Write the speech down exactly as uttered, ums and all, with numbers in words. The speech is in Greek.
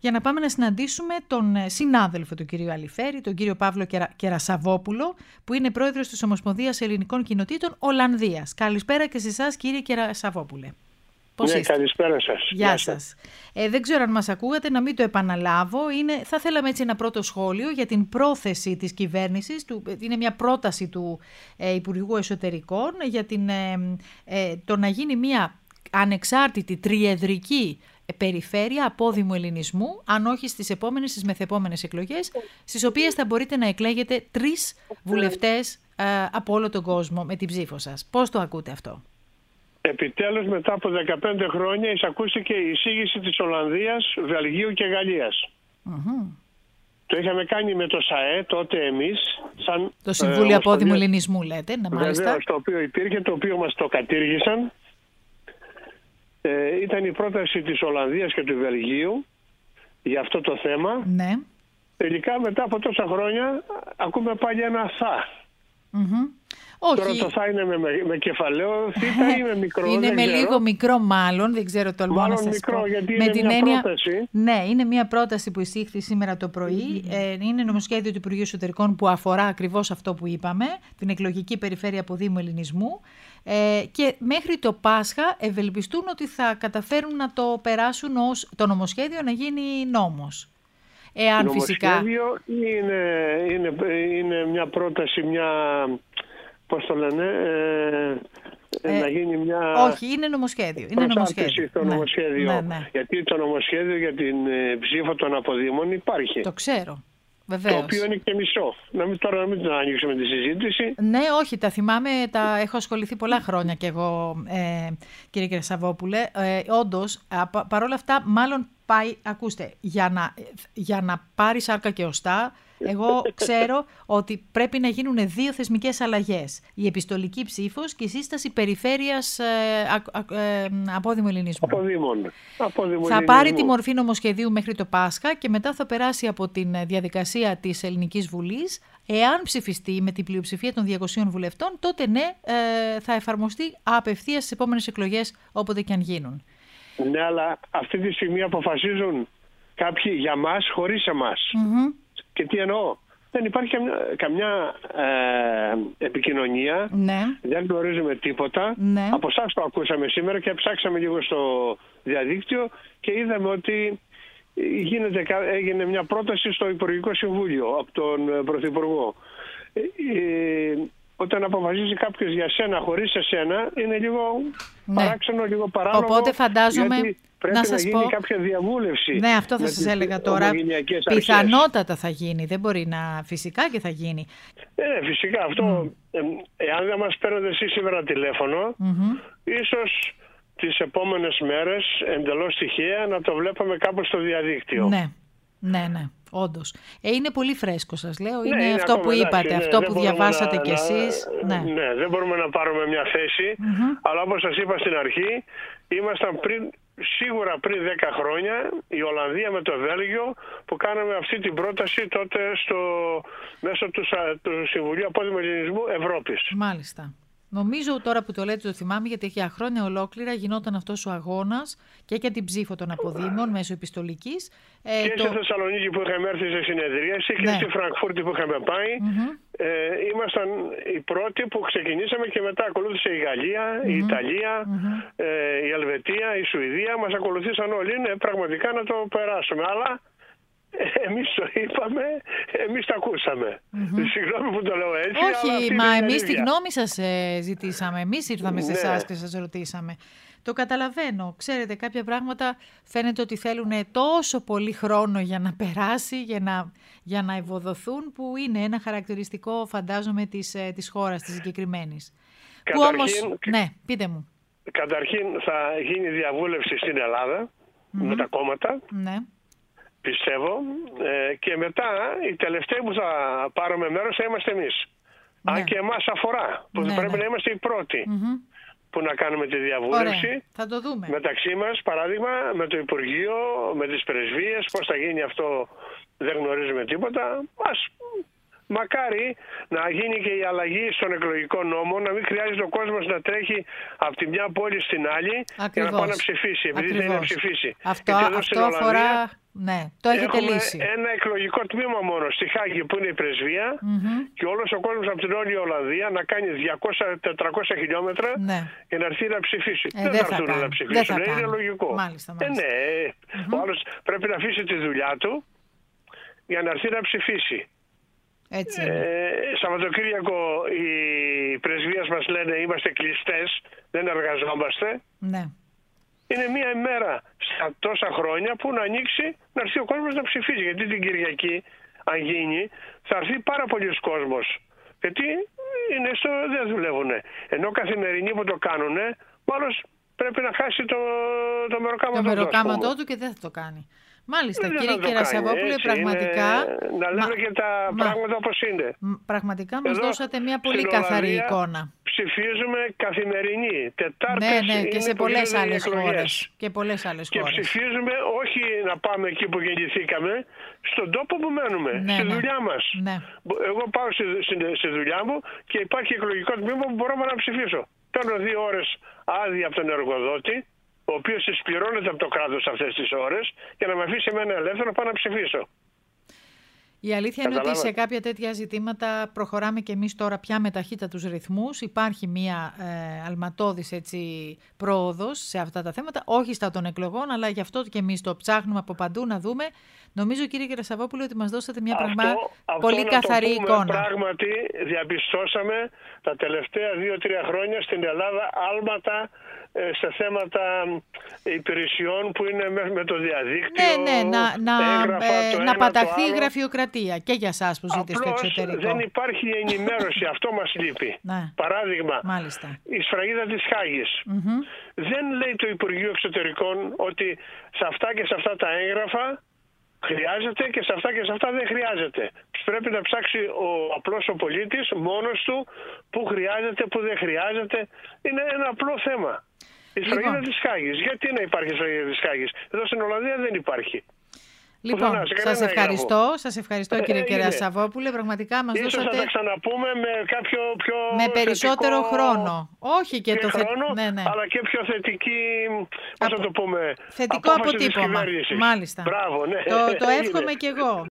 για να πάμε να συναντήσουμε τον συνάδελφο του κυρίου Αλιφέρη, τον κύριο Παύλο Κερα... Κερασαβόπουλο, που είναι πρόεδρος της Ομοσπονδίας Ελληνικών Κοινοτήτων Ολλανδίας. Καλησπέρα και σε εσάς, κύριε Κερασαβόπουλε. Πώς ναι, είστε? Καλησπέρα σας. Γεια σας. Ε, δεν ξέρω αν μας ακούγατε, να μην το επαναλάβω. Είναι, θα θέλαμε έτσι ένα πρώτο σχόλιο για την πρόθεση της κυβέρνησης. Του, είναι μια πρόταση του ε, Υπουργού Εσωτερικών για την, ε, ε, το να γίνει μια ανεξάρτητη τριεδρική περιφέρεια απόδημου ελληνισμού, αν όχι στις επόμενες, στις μεθεπόμενες εκλογές, στις οποίες θα μπορείτε να εκλέγετε τρεις βουλευτές ε, από όλο τον κόσμο με την ψήφο σας. Πώς το ακούτε αυτό? Επιτέλους, μετά από δεκαπέντε χρόνια εισακούστηκε η εισήγηση της Ολλανδίας, Βελγίου και Γαλλίας. Mm-hmm. Το είχαμε κάνει με το ΣΑΕ τότε εμείς. Σαν, το Συμβούλιο ε, Απόδημου Ελληνισμού λέτε, να μάλιστα. Βεβαίως, το οποίο υπήρχε, το οποίο μας το κατήργησαν. Ε, ήταν η πρόταση της Ολλανδίας και του Βελγίου για αυτό το θέμα. Ναι. Τελικά μετά από τόσα χρόνια ακούμε πάλι ένα θα. Mm-hmm. Όχι. Τώρα το θα είναι με, με, με κεφαλαίο θήτα ή με μικρό? Είναι δεν με ξέρω. λίγο μικρό μάλλον, δεν ξέρω, τολμώ μάλλον να σας μικρό, πω. γιατί με είναι την μια έννοια... πρόταση. Ναι, είναι μια πρόταση που εισήχθη σήμερα το πρωί. Mm-hmm. Ε, είναι νομοσχέδιο του Υπουργείου Εσωτερικών που αφορά ακριβώς αυτό που είπαμε, την εκλογική περιφέρεια αποδήμου ελληνισμού. Ε, και μέχρι το Πάσχα ευελπιστούν ότι θα καταφέρουν να το περάσουν ως το νομοσχέδιο να γίνει νόμος. Εάν φυσικά... είναι, είναι, είναι μια πρόταση, μια... Πώς το λένε, ε, ε, να γίνει μια... Όχι, είναι νομοσχέδιο. Είναι νομοσχέδιο. Το ναι, νομοσχέδιο. Ναι, ναι. Γιατί το νομοσχέδιο για την ε, ψήφο των αποδήμων υπάρχει. Το ξέρω. Βεβαίως. Το οποίο είναι και μισό. Να μην, τώρα να μην την ανοίξουμε τη συζήτηση. Ναι, όχι, τα θυμάμαι, τα έχω ασχοληθεί πολλά χρόνια κι εγώ, ε, κύριε Κερασαβόπουλε. Ε, όντως, πα, παρόλα αυτά, μάλλον πάει, ακούστε, για να, για να πάρει σάρκα και οστά, εγώ ξέρω ότι πρέπει να γίνουν δύο θεσμικές αλλαγές. Η επιστολική ψήφος και η σύσταση περιφέρειας ε, α, ε, απόδημου ελληνισμού. Αποδήμων. Απόδημου θα ελληνισμού. πάρει τη μορφή νομοσχεδίου μέχρι το Πάσχα και μετά θα περάσει από την διαδικασία της Ελληνικής Βουλής. Εάν ψηφιστεί με την πλειοψηφία των διακοσίων βουλευτών, τότε ναι, ε, θα εφαρμοστεί απευθείας στις επόμενες εκλογές, όποτε και αν γίνουν. Ναι, αλλά αυτή τη στιγμή αποφασίζουν κάποιοι για μας χωρίς εμάς. Mm-hmm. Και τι εννοώ? Δεν υπάρχει καμιά, καμιά ε, επικοινωνία, ναι. Δεν γνωρίζουμε τίποτα. Ναι. Από εσάς το ακούσαμε σήμερα και ψάξαμε λίγο στο διαδίκτυο και είδαμε ότι γίνεται, έγινε μια πρόταση στο Υπουργικό Συμβούλιο από τον Πρωθυπουργό. Ε, ε, όταν αποφασίζει κάποιος για σένα χωρίς εσένα είναι λίγο ναι. παράξενο, λίγο παράλογο. Οπότε φαντάζομαι πρέπει να, να σας γίνει πω... κάποια διαβούλευση. Ναι, αυτό θα σας έλεγα τώρα. Πιθανότατα θα γίνει. Δεν μπορεί να... Φυσικά και θα γίνει. Ναι, φυσικά. Αυτό, mm. ε, εάν δεν μας παίρνετε εσείς σήμερα τηλέφωνο, mm-hmm. ίσως τις επόμενες μέρες, εντελώς τυχαία, να το βλέπαμε κάπου στο διαδίκτυο. Ναι, ναι, ναι. Όντως. Ε, είναι πολύ φρέσκο, σας λέω. Ναι, είναι, είναι αυτό που εντάξει, είπατε, ναι, αυτό που διαβάσατε να, κι εσείς. Να, ναι. ναι, δεν μπορούμε να πάρουμε μια θέση, mm-hmm. αλλά όπως σας είπα στην αρχή, ήμασταν πριν, σίγουρα πριν δέκα χρόνια, η Ολλανδία με το Βέλγιο, που κάναμε αυτή την πρόταση τότε στο, μέσω του, του Συμβουλίου Απόδημου Ελληνισμού Ευρώπης. Μάλιστα. Νομίζω τώρα που το λέτε το θυμάμαι, γιατί για χρόνια ολόκληρα γινόταν αυτός ο αγώνας και για την ψήφο των αποδήμων μέσω επιστολικής. Ε, και το... στη Θεσσαλονίκη που είχαμε έρθει σε συνεδρίαση και ναι. στη Φραγκφούρτη που είχαμε πάει. Mm-hmm. Ε, ήμασταν οι πρώτοι που ξεκινήσαμε και μετά ακολούθησε η Γαλλία, mm-hmm. η Ιταλία, mm-hmm. ε, η Ελβετία, η Σουηδία. Μας ακολουθήσαν όλοι. Είναι πραγματικά να το περάσουμε. Αλλά εμείς το είπαμε, εμείς το ακούσαμε. Mm-hmm. Συγγνώμη που το λέω έτσι. Όχι, αλλά μα εμείς τη γνώμη σας ε, ζητήσαμε. Εμείς ήρθαμε σε εσάς ναι. και σας ρωτήσαμε. Το καταλαβαίνω. Ξέρετε, κάποια πράγματα φαίνεται ότι θέλουν τόσο πολύ χρόνο για να περάσει, για να, για να ευοδοθούν, που είναι ένα χαρακτηριστικό, φαντάζομαι, της, της χώρας της συγκεκριμένης. Καταρχήν, που όμως... Ναι, πείτε μου. Καταρχήν θα γίνει διαβούλευση στην Ελλάδα mm-hmm. με τα κόμματα. Ναι. Πιστεύω, ε, και μετά οι τελευταίοι που θα πάρουμε μέρος θα είμαστε εμείς. Ναι. Αν και εμάς αφορά, που ναι, πρέπει ναι. να είμαστε οι πρώτοι mm-hmm. που να κάνουμε τη διαβούλευση. Ωραία. Θα το δούμε. Μεταξύ μας, παράδειγμα, με το Υπουργείο, με τις πρεσβείες, πώς θα γίνει αυτό δεν γνωρίζουμε τίποτα. Ας, μακάρι να γίνει και η αλλαγή στον εκλογικό νόμο, να μην χρειάζεται ο κόσμος να τρέχει από τη μια πόλη στην άλλη. Ακριβώς. Για να πάει να ψηφίσει, επειδή δεν είναι να ψηφίσει. Αυτό, αυτό αφορά Ναι, το έχετε Έχουμε λύσει. ένα εκλογικό τμήμα μόνο στη Χάγη που είναι η πρεσβεία mm-hmm. και όλος ο κόσμος από την όλη Ολλανδία να κάνει διακόσια με τετρακόσια χιλιόμετρα ναι. για να έρθει να ψηφίσει. Ε, δεν, δεν θα έρθουν να ψηφίσουν, είναι κάνει. λογικό. Μάλιστα, μάλιστα. Ε, ναι, mm-hmm. ο άλλος πρέπει να αφήσει τη δουλειά του για να έρθει να ψηφίσει. Έτσι ε, Σαββατοκύριακο οι πρεσβείες μας λένε είμαστε κλειστές, δεν εργαζόμαστε. Ναι. Είναι μία ημέρα στα τόσα χρόνια που να ανοίξει, να έρθει ο κόσμος να ψηφίσει. Γιατί την Κυριακή, αν γίνει, θα έρθει πάρα πολλοί κόσμος. Γιατί είναι στο, δεν δουλεύουν. Ενώ καθημερινοί που το κάνουν, μάλλον πρέπει να χάσει το, το μεροκάματό του. Το μεροκάματό του και δεν θα το κάνει. Μάλιστα, δεν κύριε Κερασαβόπουλε, πραγματικά... Είναι, να λέμε μα, και τα μα, πράγματα όπως είναι. Πραγματικά μας Εδώ, δώσατε μια πολύ καθαρή Ολλανδία, εικόνα. Ψηφίζουμε καθημερινή. Τετάρτες ναι, ναι, και σε πολλές άλλες εκλογές. χώρες. Και πολλές άλλες και χώρες. ψηφίζουμε όχι να πάμε εκεί που γεννηθήκαμε, στον τόπο που μένουμε, ναι, στη ναι. δουλειά μας. Ναι. Εγώ πάω στη, στη, στη δουλειά μου και υπάρχει εκλογικό τμήμα που μπορώ να ψηφίσω. Παίρνω δύο ώρες άδεια από τον εργοδότη, ο οποίος εισπληρώνεται από το κράτος αυτές τις ώρες για να με αφήσει εμένα ελεύθερο να πάω να ψηφίσω. Η αλήθεια είναι ότι σε κάποια τέτοια ζητήματα προχωράμε και εμείς τώρα πια με ταχύτατους ρυθμούς. Υπάρχει μία ε, αλματώδης έτσι, πρόοδος σε αυτά τα θέματα, όχι στα των εκλογών, αλλά γι' αυτό και εμείς το ψάχνουμε από παντού να δούμε. Νομίζω, κύριε Κερασαβόπουλε, ότι μας δώσατε μια αυτό, πραγμά αυτό πολύ να καθαρή το πούμε, εικόνα. Πράγματι, διαπιστώσαμε τα τελευταία δύο-τρία χρόνια στην Ελλάδα άλματα ε, σε θέματα υπηρεσιών που είναι με το διαδίκτυο. Ναι, ναι, να, να, έγραφα, ε, να παταχθεί η γραφειοκρατία και για εσάς που ζείτε στο εξωτερικό. Δεν υπάρχει ενημέρωση, αυτό μας λείπει. Ναι. Παράδειγμα, μάλιστα. Η σφραγίδα της Χάγης. Mm-hmm. Δεν λέει το Υπουργείο Εξωτερικών ότι σε αυτά και σε αυτά τα έγγραφα χρειάζεται και σε αυτά και σε αυτά δεν χρειάζεται. Πρέπει να ψάξει ο απλός ο πολίτης μόνος του που χρειάζεται, που δεν χρειάζεται. Είναι ένα απλό θέμα. Η σφραγίδα λοιπόν. της Χάγης. Γιατί να υπάρχει η σφραγίδα της Χάγης? Εδώ στην Ολλανδία δεν υπάρχει. Λοιπόν, σας ευχαριστώ, σας ευχαριστώ κύριε ε, Κερασαβόπουλε, πραγματικά μας Ίσως δώσατε... θα τα ξαναπούμε με κάποιο πιο με περισσότερο θετικό... χρόνο. Όχι και, και το χρόνο, θε... ναι, ναι. αλλά και πιο θετική, πώς θα το πούμε, θετικό αποτύπωμα. Μάλιστα. Μπράβο, ναι. Το, το εύχομαι κι εγώ.